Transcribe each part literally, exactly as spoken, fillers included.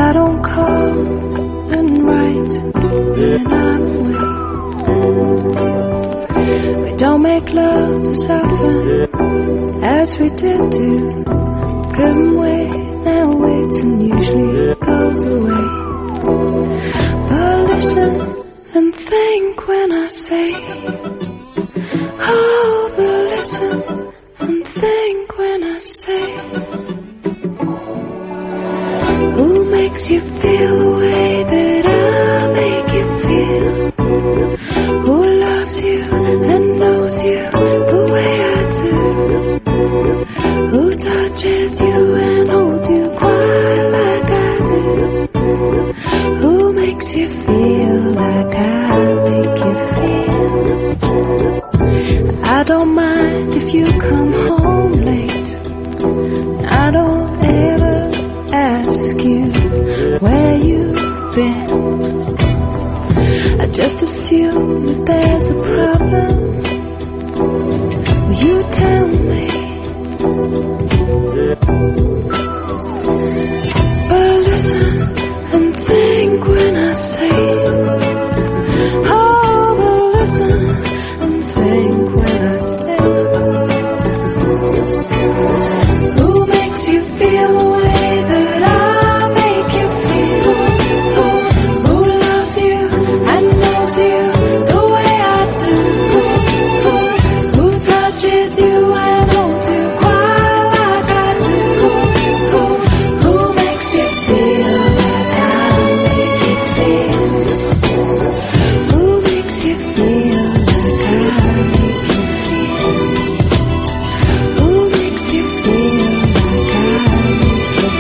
I don't call and write when I'm away. We don't make love as often as we did do. Couldn't wait, now waits and usually goes away. But listen and think when I say, oh, but listen and think when I say, who makes you feel the way that I make you feel? Who loves you and knows you the way I do? Who touches you and holds you quite like I do? Who makes you feel like I make you feel? I don't mind if you come home late. I don't ever ask you where you've been. I just assume if there's a problem, will you tell me? But listen and think when I say, oh, but listen and think when I say, who makes you feel the way that I make you feel? Who, who loves you and knows you the way I do? Who, who touches you and holds you quite like I do? Who, who makes you feel like I make you feel? Who makes you feel like I make you feel? Who makes you feel like I make you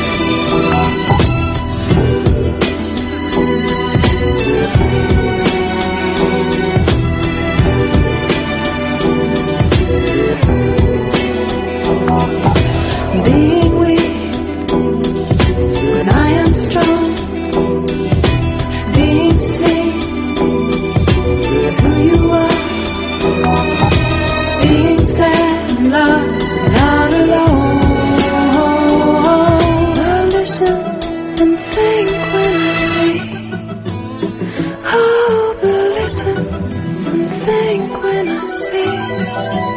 being weak when I am strong, being seen who you are, being sad and loved and not alone. Well, listen and think when I say, oh, but listen and think when I say.